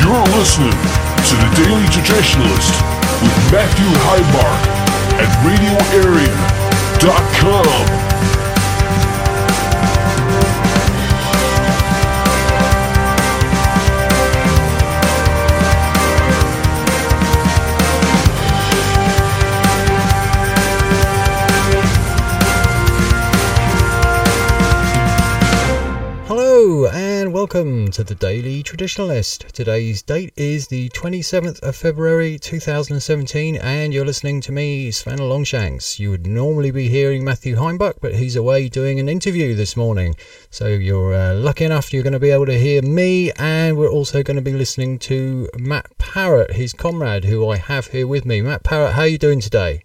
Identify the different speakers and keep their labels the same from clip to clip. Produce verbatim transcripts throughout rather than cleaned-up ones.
Speaker 1: You're listening to The Daily Traditionalist with Matthew Heimark at radio area dot com.
Speaker 2: Hello and welcome to the Daily Traditionalist. Today's date is the twenty-seventh of February two thousand seventeen and you're listening to me, Sven Longshanks. You would normally be hearing Matthew Heimbach, but he's away doing an interview this morning. So you're uh, lucky enough you're going to be able to hear me, and we're also going to be listening to Matt Parrott, his comrade, who I have here with me. Matt Parrott, how are you doing today?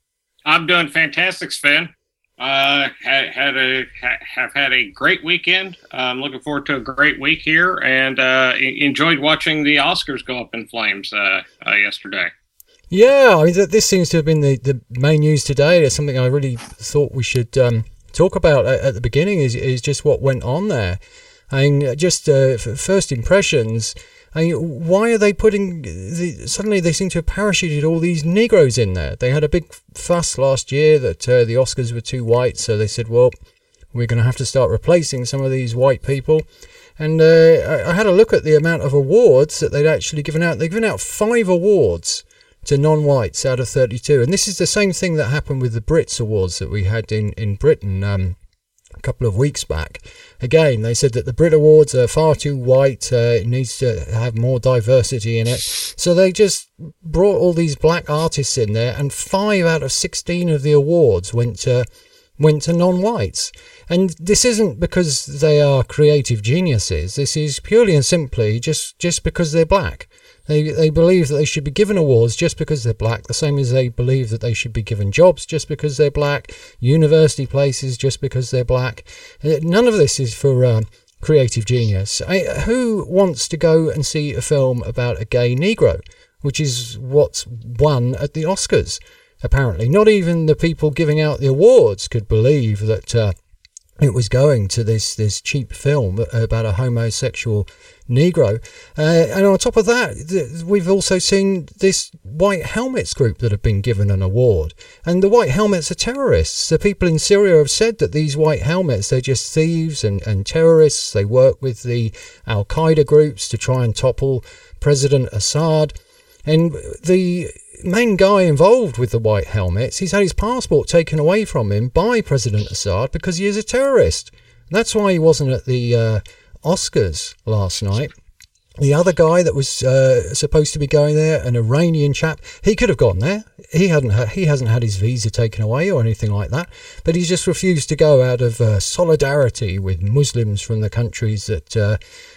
Speaker 3: I'm doing fantastic, Sven. Uh, had, had a ha, have had a great weekend. I'm looking forward to a great week here, and uh, enjoyed watching the Oscars go up in flames uh, uh, yesterday.
Speaker 2: Yeah, I mean, this seems to have been the, the main news today. It's something I really thought we should um, talk about at, at the beginning. Is is just what went on there. I mean, just uh, first impressions. I mean, why are they putting the, suddenly they seem to have parachuted all these Negroes in there? They had a big fuss last year that uh, the Oscars were too white, so they said, well, we're going to have to start replacing some of these white people. And uh, I, I had a look at the amount of awards that they'd actually given out. They've given out five awards to non-whites out of thirty-two. And this is the same thing that happened with the Brits Awards that we had in, in Britain um, a couple of weeks back. Again, they said that the Brit Awards are far too white, uh, it needs to have more diversity in it. So they just brought all these black artists in there, and five out of sixteen of the awards went to went to non-whites. And this isn't because they are creative geniuses. This is purely and simply just, just because they're black. They they believe that they should be given awards just because they're black, the same as they believe that they should be given jobs just because they're black, university places just because they're black. None of this is for uh, creative genius. I, who wants to go and see a film about a gay Negro, which is what's won at the Oscars, apparently? Not even the people giving out the awards could believe that uh, it was going to this, this cheap film about a homosexual Negro. Uh, and on top of that, th- we've also seen this White Helmets group that have been given an award. And the White Helmets are terrorists. The people in Syria have said that these White Helmets, they're just thieves and, and terrorists. They work with the Al-Qaeda groups to try and topple President Assad. And the main guy involved with the White Helmets, he's had his passport taken away from him by President Assad because he is a terrorist. That's why he wasn't at the uh, Oscars last night. The other guy that was uh, supposed to be going there, an Iranian chap, he could have gone there. He hadn't ha- he hasn't had his visa taken away or anything like that, but he's just refused to go out of uh, solidarity with Muslims from the countries that uh,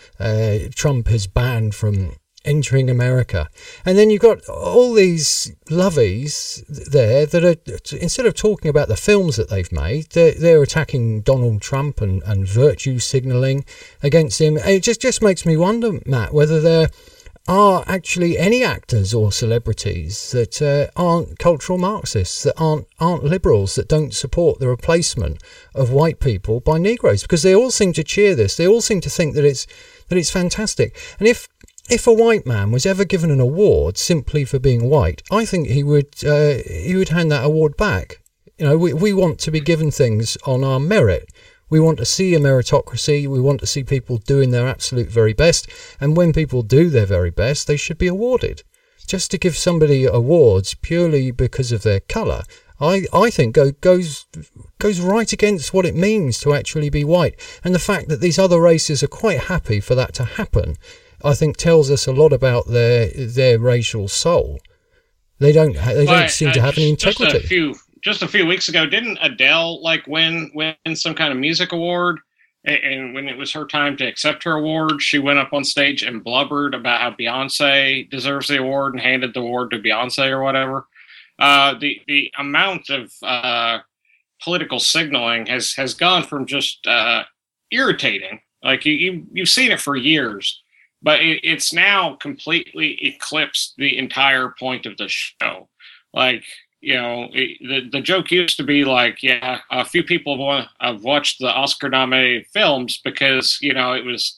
Speaker 2: uh, Trump has banned from entering America. And then you've got all these lovies there that are, instead of talking about the films that they've made, they're, they're attacking Donald Trump and, and virtue signalling against him. And it just, just makes me wonder, Matt, whether there are actually any actors or celebrities that uh, aren't cultural Marxists, that aren't aren't liberals, that don't support the replacement of white people by Negroes, because they all seem to cheer this. They all seem to think that it's that it's fantastic. And if If a white man was ever given an award simply for being white, I think he would uh, he would hand that award back. You know, we, we want to be given things on our merit. We want to see a meritocracy. We want to see people doing their absolute very best. And when people do their very best, they should be awarded. Just to give somebody awards purely because of their colour, I, I think go, goes goes right against what it means to actually be white. And the fact that these other races are quite happy for that to happen, I think, tells us a lot about their their racial soul. They don't ha- they don't seem uh, to have any integrity.
Speaker 3: Just a few just a few weeks ago, didn't Adele like win win some kind of music award? And, and when it was her time to accept her award, she went up on stage and blubbered about how Beyonce deserves the award and handed the award to Beyonce or whatever. Uh, the the amount of uh, political signaling has has gone from just uh, irritating, like you, you you've seen it for years. But it, it's now completely eclipsed the entire point of the show. Like, you know, it, the the joke used to be like, yeah, a few people have, have watched the Oscar-nominated films because, you know, it was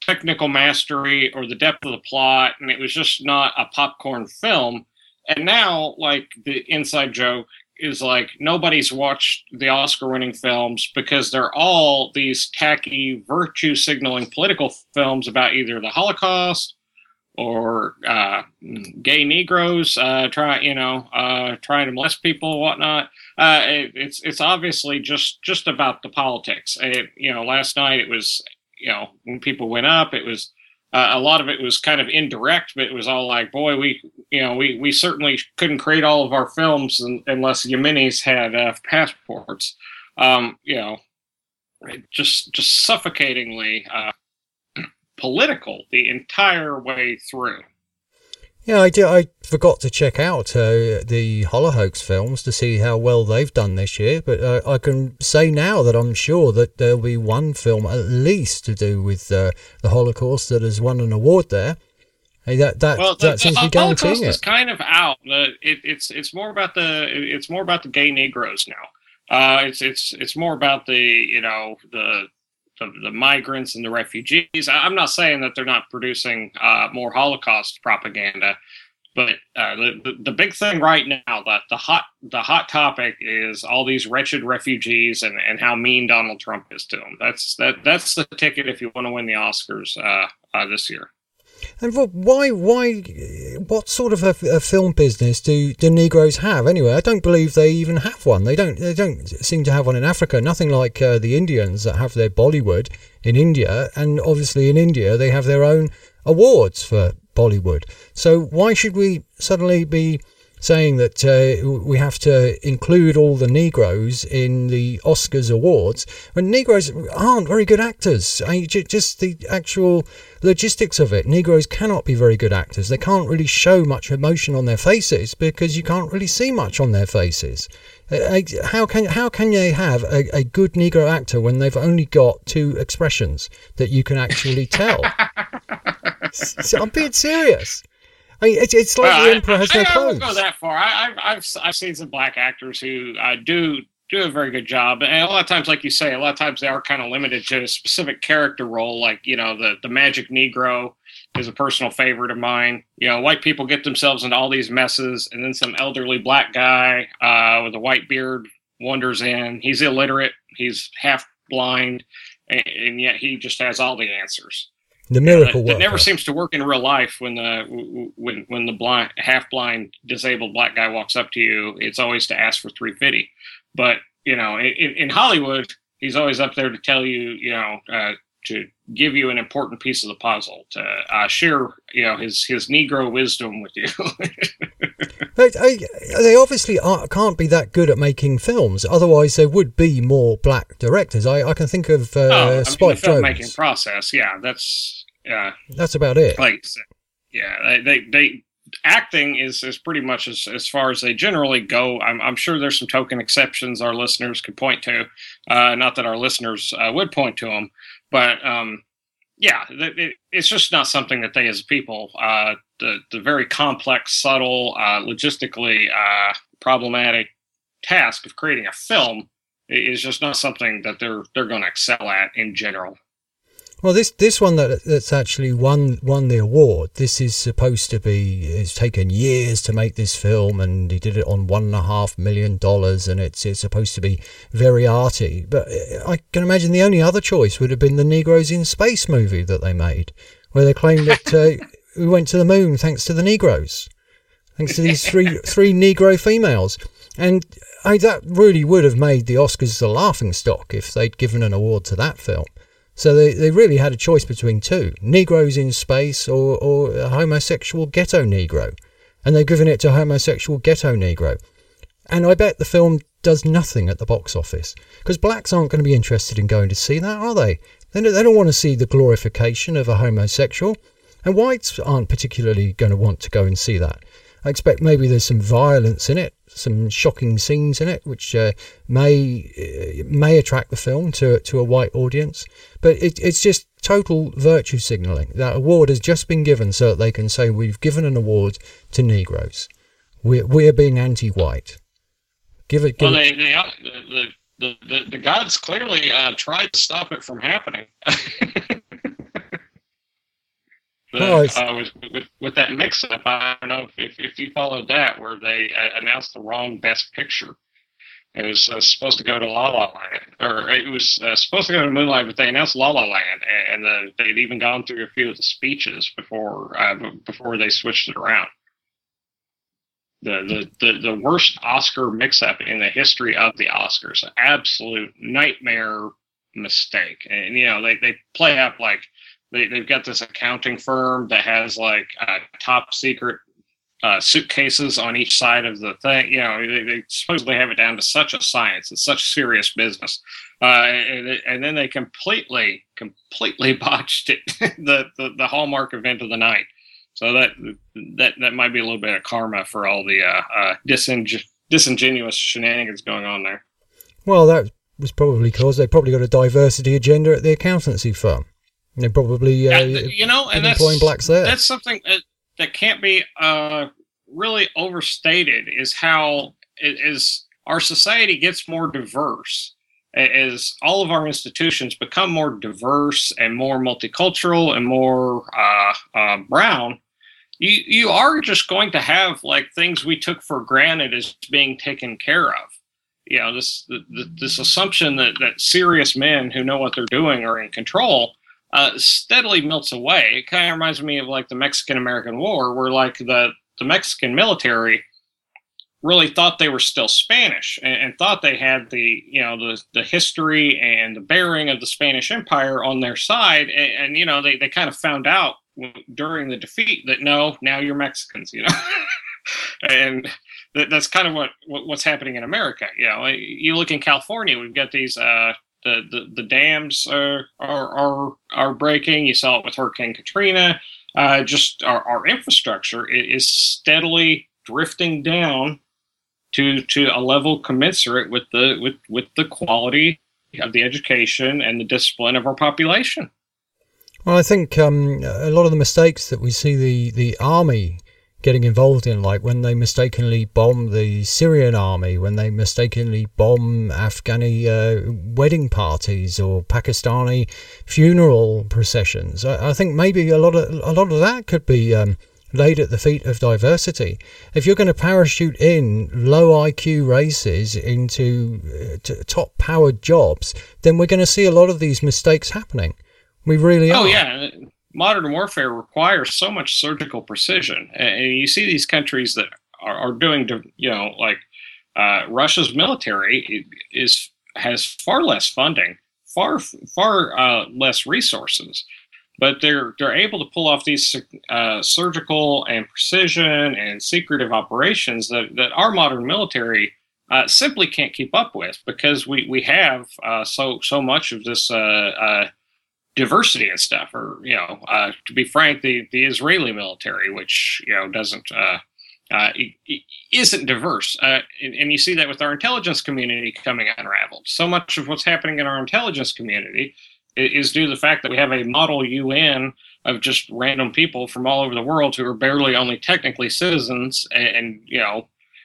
Speaker 3: technical mastery or the depth of the plot, and it was just not a popcorn film. And now, like, the inside joke is like nobody's watched the Oscar-winning films because they're all these tacky, virtue-signaling political films about either the Holocaust or uh, gay Negroes uh, try, you know, uh, trying to molest people and whatnot. Uh, it, it's it's obviously just just about the politics. It, you know, last night it was, you know, when people went up, it was uh, a lot of it was kind of indirect, but it was all like, boy, we, you know, we we certainly couldn't create all of our films un- unless Yemenis had uh, passports. Um, you know, just just suffocatingly. Uh, political the entire way through.
Speaker 2: Yeah, I did. I forgot to check out uh, the Holohoax films to see how well they've done this year, but uh, I can say now that I'm sure that there'll be one film at least to do with uh, the Holocaust that has won an award there. Hey, that that
Speaker 3: well, the,
Speaker 2: that seems
Speaker 3: the,
Speaker 2: to be guaranteeing
Speaker 3: Holocaust
Speaker 2: it.
Speaker 3: is kind of out. The, it, it's it's more about the it's more about the gay Negroes now. Uh, it's it's it's more about the you know the The, the migrants and the refugees. I'm not saying that they're not producing uh, more Holocaust propaganda, but uh, the, the the big thing right now, that the hot the hot topic is all these wretched refugees and, and how mean Donald Trump is to them. That's that that's the ticket if you want to win the Oscars uh, uh, this year.
Speaker 2: And Rob, why, why, what sort of a, a film business do the Negroes have anyway? I don't believe they even have one. They don't. They don't seem to have one in Africa. Nothing like uh, the Indians that have their Bollywood in India, and obviously in India they have their own awards for Bollywood. So why should we suddenly be saying that uh, we have to include all the Negroes in the Oscars awards when Negroes aren't very good actors? I mean, just the actual logistics of it. Negroes cannot be very good actors. They can't really show much emotion on their faces because you can't really see much on their faces. How can how can they have a, a good Negro actor when they've only got two expressions that you can actually tell? So I'm being serious. I mean, it's, it's like
Speaker 3: well,
Speaker 2: the Emperor has
Speaker 3: I,
Speaker 2: no
Speaker 3: I,
Speaker 2: clothes.
Speaker 3: I won't go that far. I, I've, I've I've seen some black actors who uh, do do a very good job, and a lot of times, like you say, a lot of times they are kind of limited to a specific character role. Like, you know, the the Magic Negro is a personal favorite of mine. You know, white people get themselves into all these messes, and then some elderly black guy uh, with a white beard wanders in. He's illiterate. He's half blind, and, and yet he just has all the answers.
Speaker 2: The miracle
Speaker 3: yeah, that, that never
Speaker 2: worker.
Speaker 3: seems to work in real life. When the when when the blind, half blind, disabled black guy walks up to you, it's always to ask for three fifty. But you know, in, in Hollywood, he's always up there to tell you, you know, uh, to give you an important piece of the puzzle, to uh, share, you know, his his Negro wisdom with you.
Speaker 2: But I, they obviously are, can't be that good at making films. Otherwise, there would be more black directors. I, I can think of uh,
Speaker 3: oh, I mean,
Speaker 2: Spike
Speaker 3: the filmmaking
Speaker 2: Jones.
Speaker 3: process, yeah, that's yeah,
Speaker 2: That's about it.
Speaker 3: like yeah, they they, they acting is is pretty much as as far as they generally go. I'm I'm sure there's some token exceptions our listeners could point to. Uh, not that our listeners uh, would point to them, but um, yeah, it, it's just not something that they as a people. Uh, the the very complex, subtle, uh, logistically uh, problematic task of creating a film is just not something that they're they're going to excel at in general.
Speaker 2: Well, this this one that that's actually won won the award. This is supposed to be. It's taken years to make this film, and he did it on one and a half million dollars, and it's it's supposed to be very arty. But I can imagine the only other choice would have been the Negroes in Space movie that they made, where they claimed that uh, we went to the moon thanks to the Negroes, thanks to these three three Negro females, and I, that really would have made the Oscars the laughing stock if they'd given an award to that film. So they, they really had a choice between two, Negroes in Space or, or a homosexual ghetto Negro. And they've given it to homosexual ghetto Negro. And I bet the film does nothing at the box office. Because blacks aren't going to be interested in going to see that, are they? They don't, they don't want to see the glorification of a homosexual. And whites aren't particularly going to want to go and see that. I expect maybe there's some violence in it, some shocking scenes in it, which uh, may uh, may attract the film to to a white audience. But it, it's just total virtue signalling. That award has just been given so that they can say we've given an award to Negroes. We're we're being anti-white. Give it. Give
Speaker 3: well,
Speaker 2: it.
Speaker 3: they, they the, the the the gods clearly uh, tried to stop it from happening.
Speaker 2: Oh,
Speaker 3: uh, with, with with that mix-up. I don't know if, if you followed that, where they uh, announced the wrong Best Picture. It was uh, supposed to go to La La Land, or it was uh, supposed to go to Moonlight, but they announced La La Land, and uh, they'd even gone through a few of the speeches before uh, before they switched it around. The, the, the, the worst Oscar mix-up in the history of the Oscars. An absolute nightmare mistake. And, you know, they, they play up like they, they've got this accounting firm that has, like, uh, top secret uh, suitcases on each side of the thing. You know, they, they supposedly have it down to such a science. It's such serious business. Uh, and, and then they completely, completely botched it, the, the, the hallmark event of the night. So that that that might be a little bit of karma for all the uh, uh, dising- disingenuous shenanigans going on there.
Speaker 2: Well, that was probably because they probably got a diversity agenda at the accountancy firm. They probably uh,
Speaker 3: yeah, you know, and that's
Speaker 2: employing blacks there.
Speaker 3: That's something that, that can't be uh, really overstated. Is how it is our society gets more diverse. As all of our institutions become more diverse and more multicultural and more uh, uh, brown. You you are just going to have like things we took for granted as being taken care of. You know, this the, this assumption that, that serious men who know what they're doing are in control uh, steadily melts away. It kind of reminds me of like the Mexican-American War, where like the, the Mexican military really thought they were still Spanish and, and thought they had the you know the the history and the bearing of the Spanish Empire on their side. And, and you know they, they kind of found out during the defeat that no, now you're Mexicans, you know, and that, that's kind of what, what what's happening in America. You know, you look in California, we've got these uh, the, the the dams are are are, are breaking. You saw it with Hurricane Katrina. Uh, just our, our infrastructure is steadily drifting down to to a level commensurate with the with with the quality of the education and the discipline of our population.
Speaker 2: Well, I think um, a lot of the mistakes that we see the, the army getting involved in, like when they mistakenly bomb the Syrian army, when they mistakenly bomb Afghani uh, wedding parties or Pakistani funeral processions, I, I think maybe a lot of a lot of that could be um, laid at the feet of diversity. If you're going to parachute in low I Q races into uh, t- top powered jobs, then we're going to see a lot of these mistakes happening. We really are.
Speaker 3: Oh, yeah. Modern warfare requires so much surgical precision. And you see these countries that are, are doing, you know, like uh, Russia's military is has far less funding, far, far uh, less resources. But they're they're able to pull off these uh, surgical and precision and secretive operations that, that our modern military uh, simply can't keep up with, because we, we have uh, so so much of this uh, uh, diversity and stuff. Or, you know, uh, to be frank, the, the Israeli military, which, you know, doesn't uh, uh, isn't diverse. Uh, and, and you see that with our intelligence community coming unraveled. So much of what's happening in our intelligence community is due to the fact that we have a model U N of just random people from all over the world who are barely only technically citizens, and, and you know,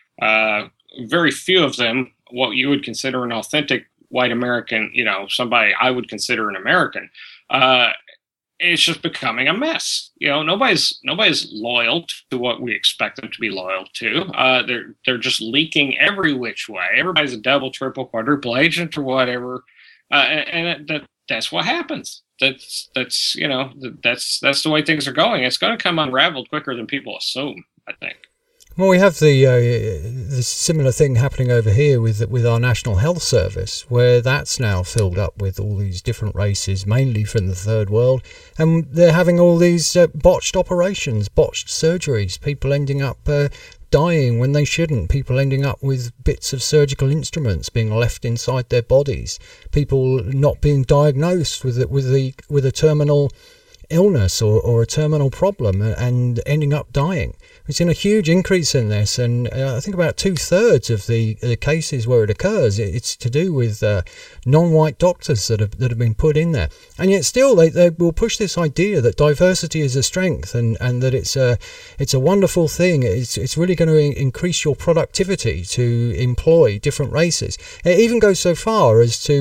Speaker 3: uh, very few of them what you would consider an authentic white American, you know, somebody I would consider an American. Uh, it's just becoming a mess. You know, nobody's nobody's loyal to what we expect them to be loyal to. Uh, they're they're just leaking every which way. Everybody's a double, triple, quadruple agent or whatever, uh, and, and that. That's what happens. That's that's you know that's that's the way things are going. It's going to come unraveled quicker than people assume, I think.
Speaker 2: Well, we have the uh, the similar thing happening over here with with our National Health Service, where that's now filled up with all these different races, mainly from the third world, and they're having all these uh, botched operations, botched surgeries, people ending up uh, dying when they shouldn't, people ending up with bits of surgical instruments being left inside their bodies, people not being diagnosed with it, with the with a terminal illness or, or a terminal problem and ending up dying. We've seen a huge increase in this, and uh, I think about two-thirds of the, the cases where it occurs, it's to do with uh, non-white doctors that have that have been put in there. And yet still they, they will push this idea that diversity is a strength, and, and that it's a, it's a wonderful thing. It's, it's really going to increase your productivity to employ different races. It even goes so far as to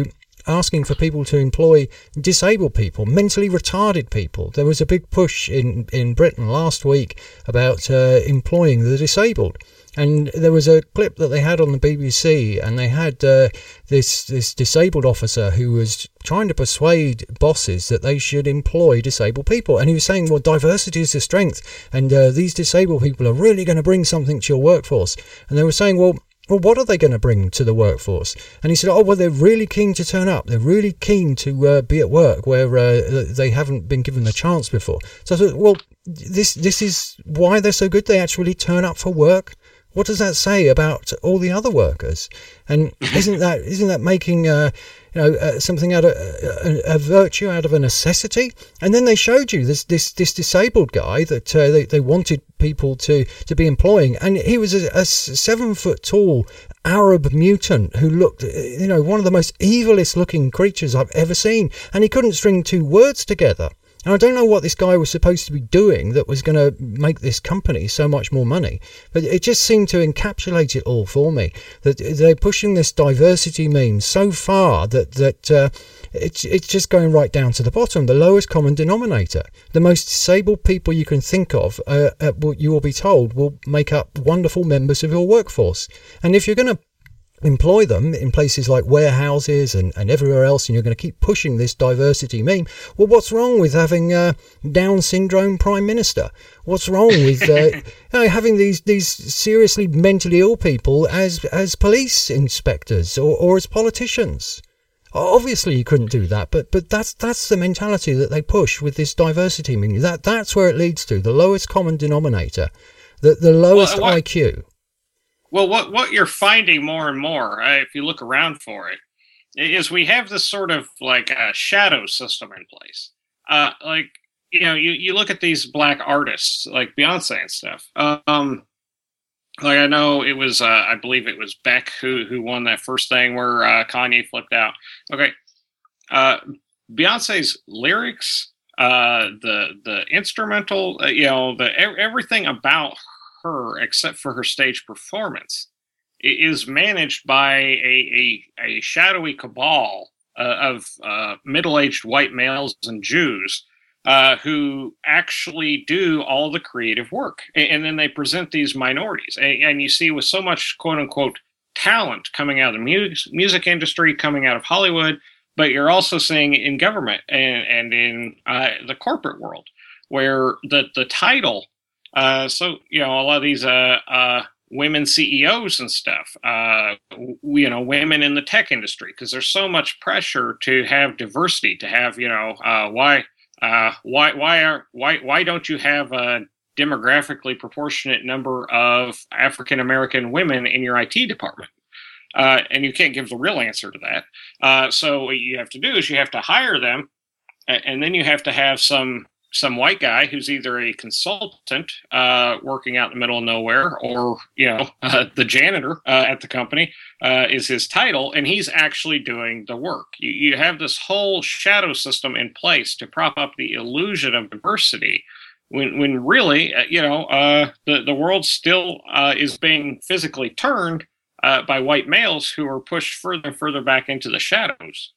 Speaker 2: asking for people to employ disabled people, mentally retarded people. There was a big push in, in Britain last week about uh, employing the disabled. And there was a clip that they had on the B B C, and they had uh, this this disabled officer who was trying to persuade bosses that they should employ disabled people. And he was saying, well, diversity is the strength, and uh, these disabled people are really going to bring something to your workforce. And they were saying, well, well, what are they going to bring to the workforce? And he said, oh, well, they're really keen to turn up. They're really keen to uh, be at work where uh, they haven't been given the chance before. So I thought, well, this this is why they're so good. They actually turn up for work. What does that say about all the other workers? And isn't that isn't that making uh, you know uh, something out of a, a virtue out of a necessity? And then they showed you this this this disabled guy that uh, they they wanted people to to be employing, and he was a, a seven foot tall Arab mutant who looked, you know, one of the most evilest looking creatures I've ever seen, and he couldn't string two words together. And I don't know what this guy was supposed to be doing that was going to make this company so much more money, but it just seemed to encapsulate it all for me, that they're pushing this diversity meme so far that that uh, it's it's just going right down to the bottom, the lowest common denominator. The most disabled people you can think of, uh, uh, you will be told, will make up wonderful members of your workforce. And if you're going to employ them in places like warehouses and, and everywhere else, and you're going to keep pushing this diversity meme, well, what's wrong with having a Down syndrome prime minister? What's wrong with uh, you know, having these these seriously mentally ill people as as police inspectors or, or as politicians? Obviously you couldn't do that, but but that's that's the mentality that they push with this diversity meme. That that's where it leads to, the lowest common denominator, the the lowest well, what- I Q.
Speaker 3: Well, what, what you're finding more and more, uh, if you look around for it, is we have this sort of like a shadow system in place. Uh, like, you know, you, you look at these black artists like Beyonce and stuff. Um, like I know it was, uh, I believe it was Beck who who won that first thing where uh, Kanye flipped out. Okay, uh, Beyonce's lyrics, uh, the the instrumental, uh, you know, the everything about her except for her stage performance is managed by a a, a shadowy cabal uh, of uh, middle-aged white males and Jews uh, who actually do all the creative work, and, and then they present these minorities, and, and you see with so much quote-unquote talent coming out of the music, music industry, coming out of Hollywood, but you're also seeing in government and, and in uh, the corporate world where the the title Uh, so, you know, a lot of these uh, uh, women C E Os and stuff, uh, w- you know, women in the tech industry, because there's so much pressure to have diversity, to have, you know, uh, why, uh, why, why are, why, why don't you have a demographically proportionate number of African American women in your I T department? Uh, and you can't give the real answer to that. Uh, so what you have to do is you have to hire them, and then you have to have some some white guy who's either a consultant uh, working out in the middle of nowhere, or, you know, uh, the janitor uh, at the company uh, is his title, and he's actually doing the work. You, you have this whole shadow system in place to prop up the illusion of diversity, when when really, uh, you know, uh, the, the world still uh, is being physically turned uh, by white males who are pushed further and further back into the shadows.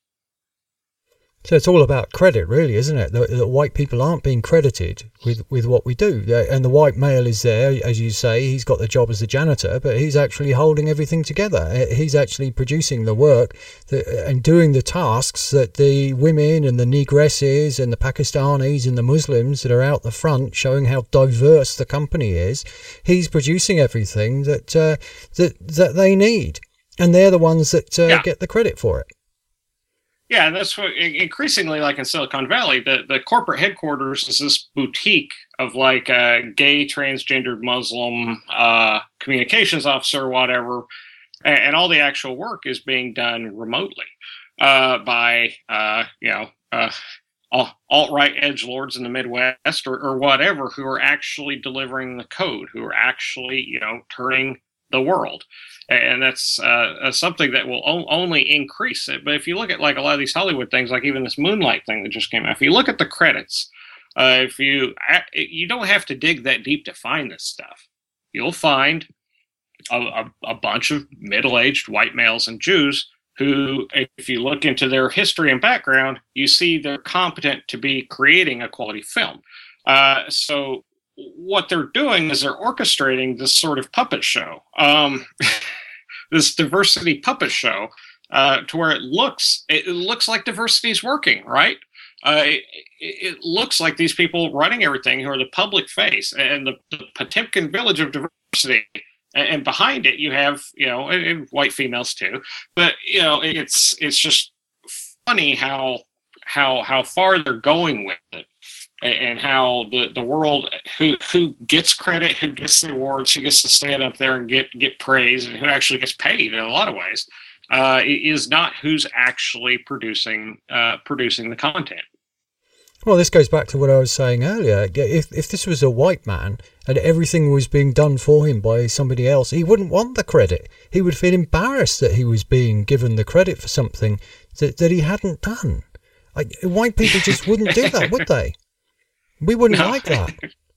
Speaker 2: So it's all about credit, really, isn't it? That, that white people aren't being credited with, with what we do. And the white male is there, as you say, he's got the job as the janitor, but he's actually holding everything together. He's actually producing the work that, and doing the tasks that the women and the negresses and the Pakistanis and the Muslims that are out the front, showing how diverse the company is. He's producing everything that uh, that that they need. And they're the ones that uh, yeah. get the credit for it.
Speaker 3: Yeah, and that's what increasingly, like in Silicon Valley, the, the corporate headquarters is this boutique of like a gay, transgendered Muslim uh, communications officer or whatever, and, and all the actual work is being done remotely uh, by, uh, you know, uh, alt-right edgelords in the Midwest or, or whatever, who are actually delivering the code, who are actually, you know, turning the world. And that's uh, something that will o- only increase it. But if you look at like a lot of these Hollywood things, like even this Moonlight thing that just came out, if you look at the credits, uh, if you you don't have to dig that deep to find this stuff. You'll find a, a, a bunch of middle-aged white males and Jews who, if you look into their history and background, you see they're competent to be creating a quality film. Uh, so what they're doing is they're orchestrating this sort of puppet show, um, this diversity puppet show, uh, to where it looks it looks like diversity is working, right? Uh, it, it looks like these people running everything who are the public face and the, the Potemkin village of diversity. And behind it, you have, you know, and white females too. But, you know, it's it's just funny how how how far they're going with it, and how the, the world who who gets credit, who gets the awards, who gets to stand up there and get get praise, and who actually gets paid in a lot of ways, uh, is not who's actually producing uh, producing the content.
Speaker 2: Well, this goes back to what I was saying earlier. If if this was a white man and everything was being done for him by somebody else, he wouldn't want the credit. He would feel embarrassed that he was being given the credit for something that, that he hadn't done. Like, white people just wouldn't do that, would they? We wouldn't no. like that.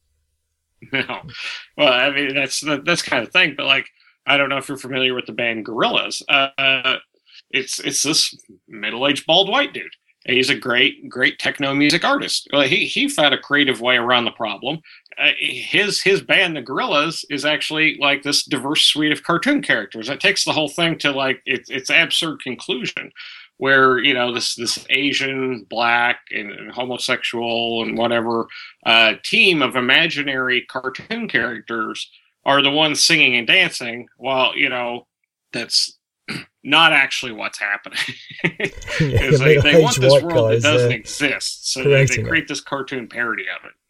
Speaker 3: No. Well, I mean, that's that's kind of thing. But, like, I don't know if you're familiar with the band Gorillaz. Uh, it's it's this middle-aged bald white dude. He's a great, great techno music artist. Well, he he found a creative way around the problem. Uh, his his band, the Gorillaz, is actually like this diverse suite of cartoon characters. It takes the whole thing to like its its absurd conclusion, where you know this this Asian, black, and, and homosexual and whatever uh, team of imaginary cartoon characters are the ones singing and dancing, while you know that's not actually what's happening.
Speaker 2: Yeah,
Speaker 3: they, they want this world
Speaker 2: guys,
Speaker 3: that doesn't
Speaker 2: uh,
Speaker 3: exist, so they, they create it. This cartoon parody of it.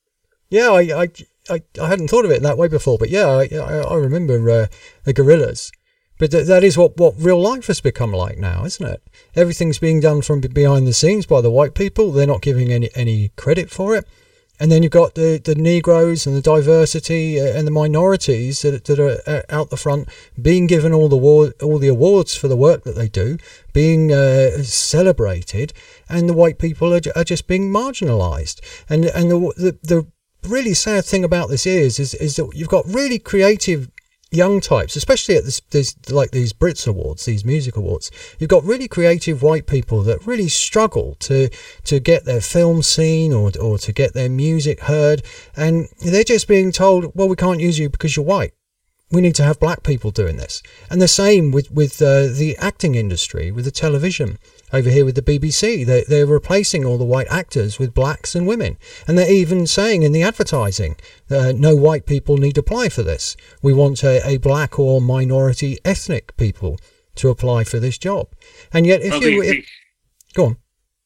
Speaker 2: Yeah, I, I, I, I hadn't thought of it in that way before, but yeah, I, I, I remember uh, the Gorillaz. But th- that is what, what real life has become like now, isn't it? Everything's being done from behind the scenes by the white people. They're not giving any, any credit for it. And then you've got the, the Negroes and the diversity and the minorities that, that are out the front being given all the war, all the awards for the work that they do, being uh, celebrated, and the white people are, are just being marginalised. And and the, the the really sad thing about this is is is that you've got really creative young types, especially at this, this like these Brits Awards, these music awards. You've got really creative white people that really struggle to to get their film seen or or to get their music heard, and they're just being told, well, we can't use you because you're white. We need to have black people doing this. And the same with with uh, the acting industry, with the television. Over here with the B B C, they, they're replacing all the white actors with blacks and women. And they're even saying in the advertising, uh, no white people need to apply for this. We want a, a black or minority ethnic people to apply for this job. And yet, if well, you... The, if, the, go on.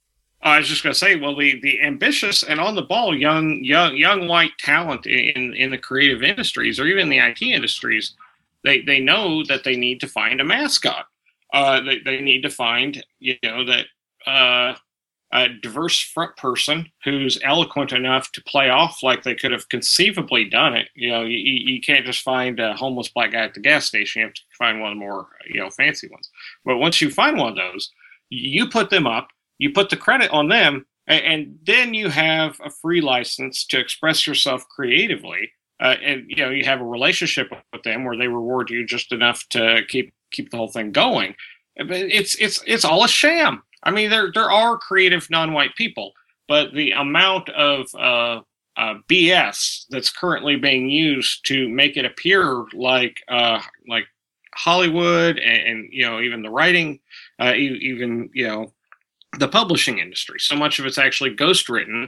Speaker 3: I was just going to say, well, the, the ambitious and on the ball young young young white talent in, in the creative industries or even the I T industries, they, they know that they need to find a mascot. Uh, they, they need to find, you know, that uh, a diverse front person who's eloquent enough to play off like they could have conceivably done it. You know, you, you can't just find a homeless black guy at the gas station. You have to find one of the more, you know, fancy ones. But once you find one of those, you put them up, you put the credit on them, and, and then you have a free license to express yourself creatively. Uh, and, you know, you have a relationship with them where they reward you just enough to keep keep the whole thing going. But it's it's it's all a sham. I mean, there there are creative non-white people, but the amount of uh, uh, B S that's currently being used to make it appear like uh, like Hollywood and, and you know even the writing, uh, even you know the publishing industry. So much of it's actually ghostwritten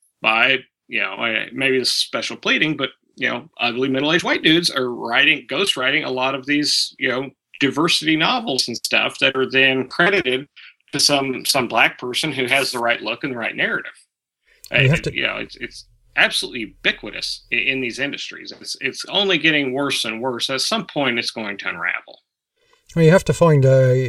Speaker 3: by you know maybe this is special pleading, but you know ugly middle-aged white dudes are writing ghostwriting a lot of these you know. diversity novels and stuff that are then credited to some some black person who has the right look and the right narrative. You, and, to- you know, it's it's absolutely ubiquitous in, in these industries. It's it's only getting worse and worse. At some point, it's going to unravel.
Speaker 2: Well, you have to find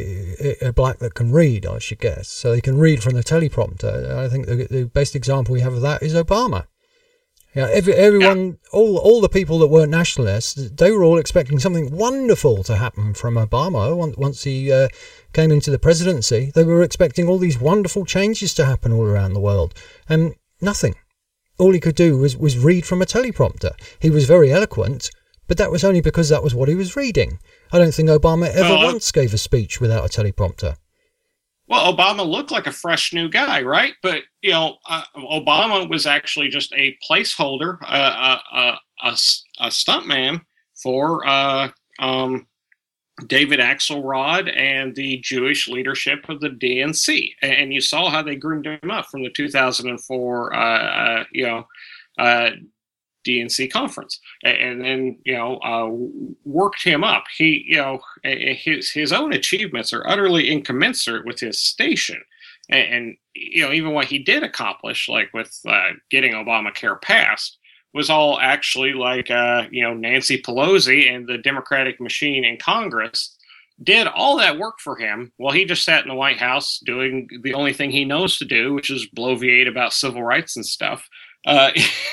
Speaker 2: a, a black that can read, I should guess, so they can read from the teleprompter. I think the, the best example we have of that is Obama. Yeah, every, everyone, yeah. all all the people that weren't nationalists, they were all expecting something wonderful to happen from Obama once, once he uh, came into the presidency. They were expecting all these wonderful changes to happen all around the world, and nothing. All he could do was, was read from a teleprompter. He was very eloquent, but that was only because that was what he was reading. I don't think Obama ever
Speaker 3: well,
Speaker 2: once gave a speech without a teleprompter.
Speaker 3: Well, Obama looked like a fresh new guy, right? But, you know, uh, Obama was actually just a placeholder, uh, a, a, a, a stuntman for uh, um, David Axelrod and the Jewish leadership of the D N C. And you saw how they groomed him up from the two thousand four, uh, uh, you know, uh, D N C conference, and then, you know, uh, worked him up. He, you know, his his own achievements are utterly incommensurate with his station, and, and you know, even what he did accomplish, like with uh, getting Obamacare passed, was all actually like, uh, you know, Nancy Pelosi and the Democratic machine in Congress did all that work for him while he just sat in the White House doing the only thing he knows to do, which is bloviate about civil rights and stuff. Uh,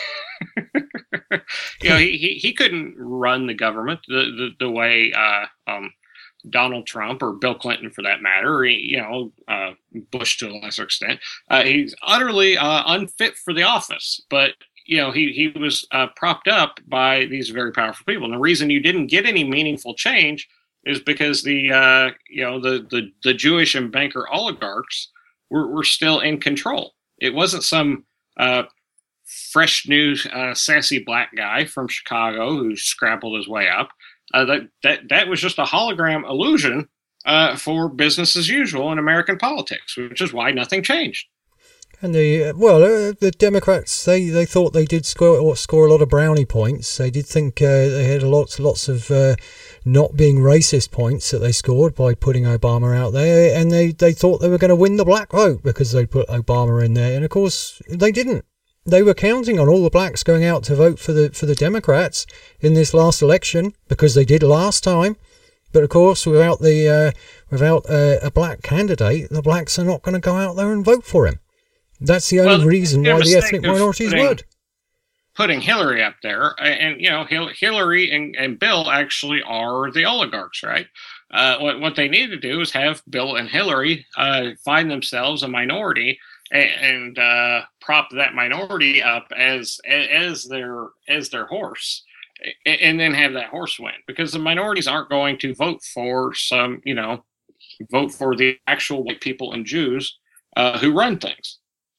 Speaker 3: you know, he, he, he couldn't run the government the, the, the way uh, um, Donald Trump or Bill Clinton, for that matter, or, you know, uh, Bush to a lesser extent. Uh, he's utterly uh, unfit for the office. But, you know, he, he was uh, propped up by these very powerful people. And the reason you didn't get any meaningful change is because the, uh, you know, the, the, the Jewish and banker oligarchs were, were still in control. It wasn't some uh, fresh new uh, sassy black guy from Chicago who scrabbled his way up. Uh, that, that, that was just a hologram illusion uh, for business as usual in American politics, which is why nothing changed.
Speaker 2: And the well, uh, the Democrats, they, they thought they did score score a lot of brownie points. They did think uh, they had lots lots of uh, not being racist points that they scored by putting Obama out there, and they, they thought they were going to win the black vote because they put Obama in there, and of course they didn't. They were counting on all the blacks going out to vote for the for the Democrats in this last election because they did last time. But of course, without the uh, without uh, a black candidate, the blacks are not going to go out there and vote for him. That's the only
Speaker 3: well,
Speaker 2: reason why the ethnic minorities
Speaker 3: putting,
Speaker 2: would.
Speaker 3: Putting Hillary up there, and, you know, Hillary and, and Bill actually are the oligarchs, right? Uh, what, what they need to do is have Bill and Hillary uh, find themselves a minority and, and uh, prop that minority up as as their as their horse, and then have that horse win, because the minorities aren't going to vote for some, you know, vote for the actual white people and Jews uh, who run things.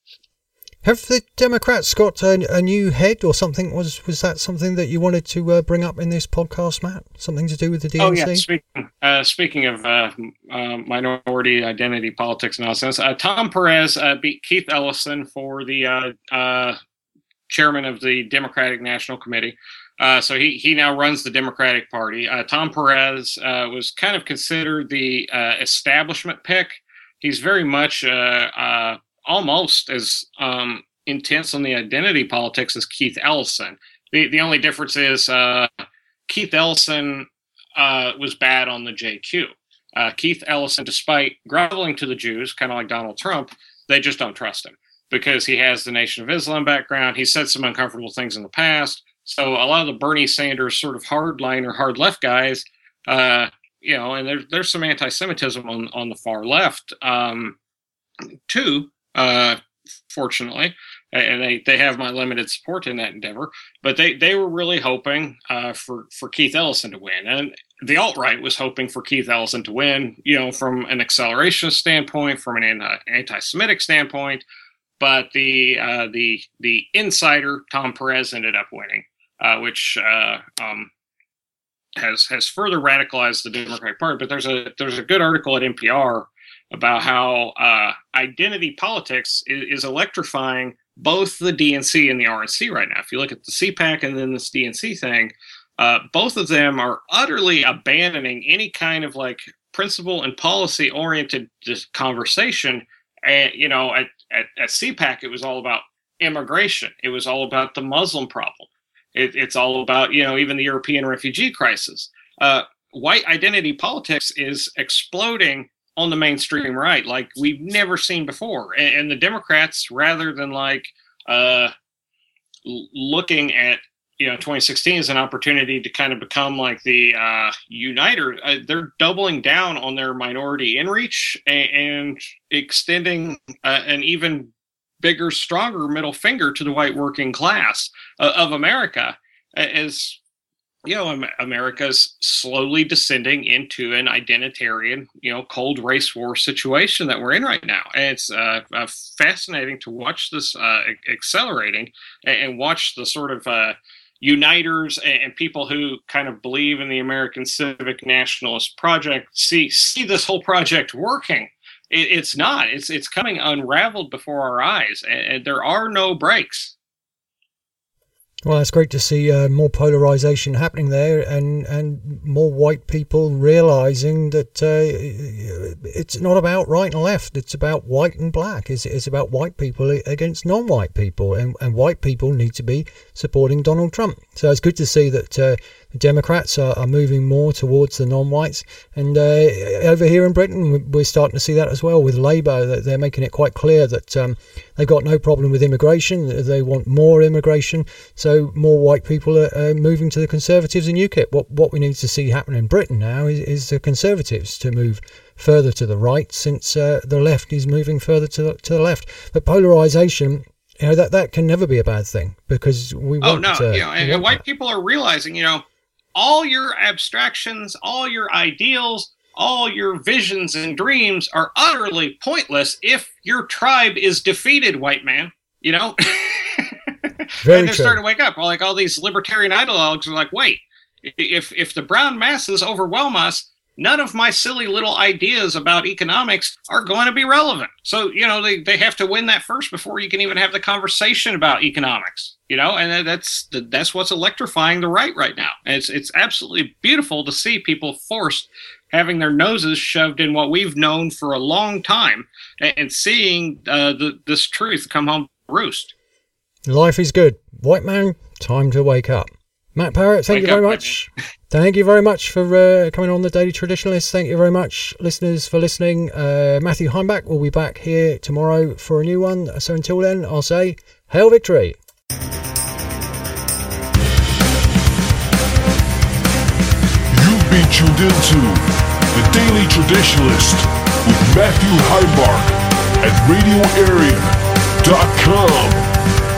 Speaker 2: Have the Democrats got a, a new head or something? Was was that something that you wanted to uh, bring up in this podcast, Matt? Something to do with the D N C?
Speaker 3: Oh, yeah. Speaking, uh, speaking of uh, uh, minority identity politics nonsense, uh, Tom Perez uh, beat Keith Ellison for the uh, uh, chairman of the Democratic National Committee. Uh, so he, he now runs the Democratic Party. Uh, Tom Perez uh, was kind of considered the uh, establishment pick. He's very much... Uh, uh, almost as um, intense on the identity politics as Keith Ellison. The the only difference is uh, Keith Ellison uh, was bad on the J Q. Uh, Keith Ellison, despite groveling to the Jews, kind of like Donald Trump, they just don't trust him because he has the Nation of Islam background. He said some uncomfortable things in the past. So a lot of the Bernie Sanders sort of hardline or hard left guys, uh, you know, and there's there's some anti-Semitism on, on the far left um, too. Uh, fortunately, and they, they have my limited support in that endeavor, but they, they were really hoping uh, for, for Keith Ellison to win. And the alt-right was hoping for Keith Ellison to win, you know, from an accelerationist standpoint, from an anti-Semitic standpoint. But the uh, the the insider, Tom Perez, ended up winning, uh, which uh, um, has has further radicalized the Democratic Party. But there's a there's a good article at N P R about how uh, identity politics is, is electrifying both the D N C and the R N C right now. If you look at the C PAC and then this D N C thing, uh, both of them are utterly abandoning any kind of like principle and policy oriented conversation. And, you know, at, at, at C PAC, it was all about immigration. It was all about the Muslim problem. It, it's all about, you know, even the European refugee crisis. Uh, white identity politics is exploding on the mainstream right, like we've never seen before. And, and the Democrats, rather than like uh, l- looking at, you know, twenty sixteen as an opportunity to kind of become like the uh, uniter, uh, they're doubling down on their minority inreach and, and extending uh, an even bigger, stronger middle finger to the white working class uh, of America as you know, America's slowly descending into an identitarian, you know, cold race war situation that we're in right now. And it's uh, uh, fascinating to watch this uh, accelerating and, and watch the sort of uh, uniters and, and people who kind of believe in the American civic nationalist project see see this whole project working. It, it's not. It's it's coming unraveled before our eyes, and, and there are no breaks.
Speaker 2: Well, it's great to see uh, more polarization happening there, and, and more white people realizing that uh, it's not about right and left. It's about white and black. It's, it's about white people against non-white people, and, and white people need to be supporting Donald Trump. So it's good to see that uh, the Democrats are, are moving more towards the non-whites. And uh, over here in Britain, we're starting to see that as well with Labour. That they're making it quite clear that um, they've got no problem with immigration. They want more immigration. So more white people are, are moving to the Conservatives in UKIP. What what we need to see happen in Britain now is, is the Conservatives to move further to the right, since uh, the left is moving further to the, to the left. But polarisation, you know, that, that can never be a bad thing, because we
Speaker 3: oh,
Speaker 2: want...
Speaker 3: no,
Speaker 2: uh,
Speaker 3: you know, and, and white that. people are realising, you know, all your abstractions, all your ideals, all your visions and dreams are utterly pointless if your tribe is defeated, white man, you know?
Speaker 2: Very
Speaker 3: and they're
Speaker 2: true.
Speaker 3: starting to wake up. Like all these libertarian ideologues are like, wait, if if the brown masses overwhelm us, none of my silly little ideas about economics are going to be relevant. So, you know, they, they have to win that first before you can even have the conversation about economics, you know, and that's that's what's electrifying the right right now. And it's, it's absolutely beautiful to see people forced having their noses shoved in what we've known for a long time, and, and seeing uh, the, this truth come home to roost.
Speaker 2: Life is good. White man, time to wake up. Matt Parrott, thank
Speaker 3: wake
Speaker 2: you very
Speaker 3: up,
Speaker 2: much. Thank you very much for uh, coming on the Daily Traditionalist. Thank you very much, listeners, for listening. Uh, Matthew Heimbach will be back here tomorrow for a new one. So until then, I'll say, Hail Victory.
Speaker 1: You've been tuned into the Daily Traditionalist with Matthew Heimbach at radio area dot com.